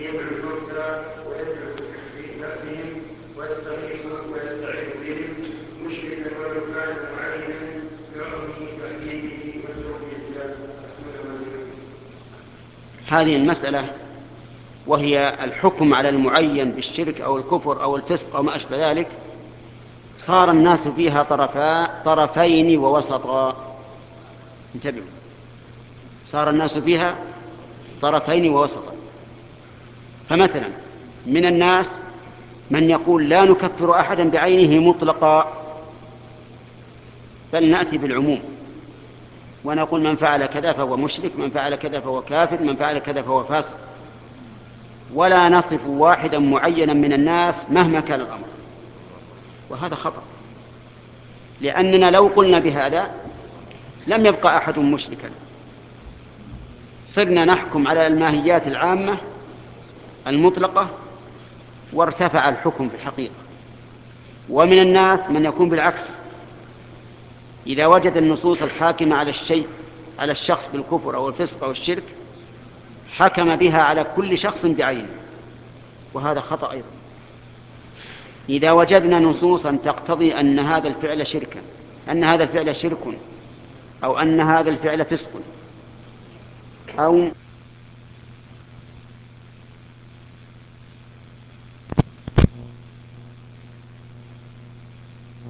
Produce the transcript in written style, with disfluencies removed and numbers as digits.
يدعو الموتى ويدعو بهم ويستغيث ويستعيذ بهم مشركا ولو كان معينا بعظمه تأكيده وتوحيده. هذه المسألة وهي الحكم على المعين بالشرك أو الكفر أو الفسق أو ما أشبه ذلك، صار الناس فيها طرفين ووسطا. انتبهوا، صار الناس فيها طرفين ووسطا. فمثلا من الناس من يقول لا نكفر أحدا بعينه مطلقا، بل نأتي بالعموم ونقول من فعل كذا فهو مشرك، من فعل كذا فهو كافر، من فعل كذا فهو فاسق، ولا نصف واحدا معينا من الناس مهما كان الأمر. وهذا خطأ، لأننا لو قلنا بهذا لم يبقى أحد مشركا، صرنا نحكم على الماهيات العامة المطلقة وارتفع الحكم في الحقيقة. ومن الناس من يكون بالعكس، إذا وجد النصوص الحاكمة على الشيء على الشخص بالكفر أو الفسق أو الشرك حكم بها على كل شخص بعينه، وهذا خطأ أيضا. إذا وجدنا نصوصا تقتضي أن هذا الفعل شركا، أن هذا الفعل شرك، أو أن هذا الفعل فسق، أو